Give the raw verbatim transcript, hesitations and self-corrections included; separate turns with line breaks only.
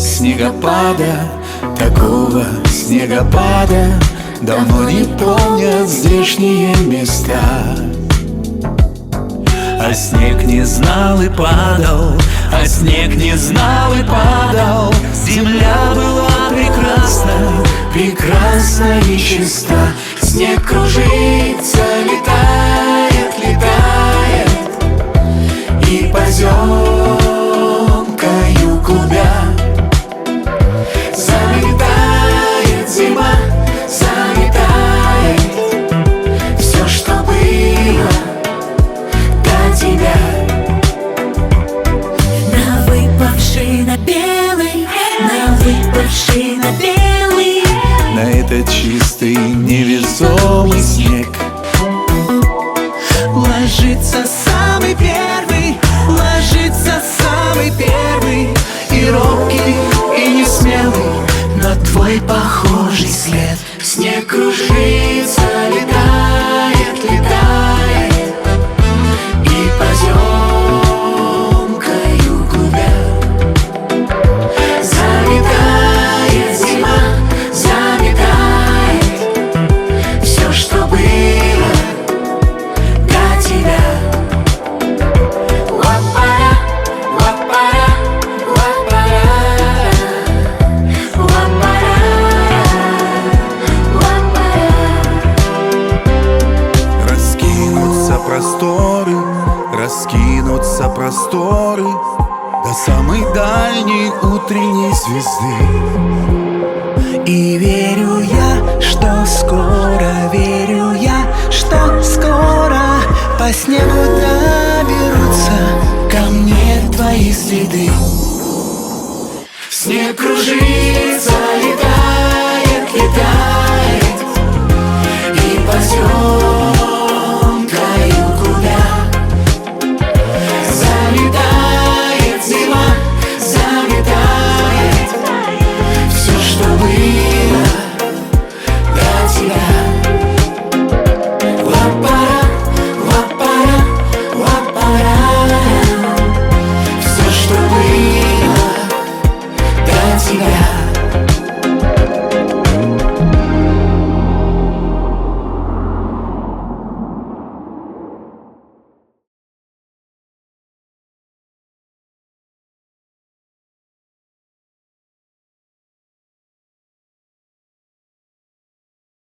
снегопада, такого снегопада давно не помнят здешние места. А снег не знал и падал, а снег не знал и падал. Земля была прекрасна, прекрасна и чиста. Снег кружится, летает, летает, и поземкою клубя залетает зима, залетает все, что было до тебя.
На выпавший на белый, на выпавший на белый,
на этот чистый невесомый снег
ложится самый первый, ложится самый первый,
и робкий, и несмелый
на твой похожий след.
снег кружится, летает, летает, и поземкою клубя залетает зима, залетает все, что было до тебя. Ла-пара, ла-пара, ла-пара, ла-пара, ла-пара. Раскинутся просторы, раскинутся просторы до самой дальней утренней звезды.
И верю я, что скоро, верю я, что скоро по снегу доберутся ко мне твои следы.
Снег кружится,